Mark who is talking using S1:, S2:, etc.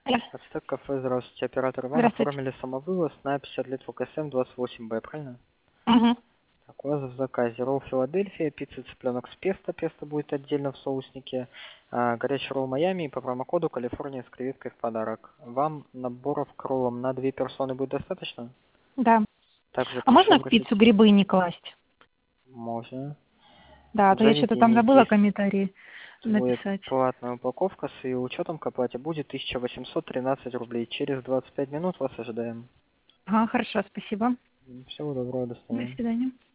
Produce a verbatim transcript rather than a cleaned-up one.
S1: Алло.
S2: Ацтек кафе, здравствуйте. Оператор, вам
S1: Здравствуйте.
S2: оформили самовывоз на пятьдесят литров КСМ двадцать восемь Б, правильно?
S1: Угу.
S2: Так, у вас в заказе ролл Филадельфия, пицца цыпленок с песто, песто будет отдельно в соуснике, а, горячий ролл Майами и по промокоду Калифорния с креветкой в подарок. Вам наборов к роллам на две персоны будет достаточно?
S1: Да.
S2: Также
S1: А
S2: прошу
S1: можно в
S2: обратить...
S1: пиццу грибы не класть?
S2: Можно.
S1: Да, а то я что-то там
S2: Заведение
S1: забыла
S2: действует.
S1: комментарии
S2: Будет
S1: написать.
S2: платная упаковка с ее учетом к оплате будет тысяча восемьсот тринадцать рублей. Через двадцать пять минут вас ожидаем.
S1: Ага, хорошо, спасибо.
S2: Всего доброго, до
S1: До
S2: свидания.
S1: свидания.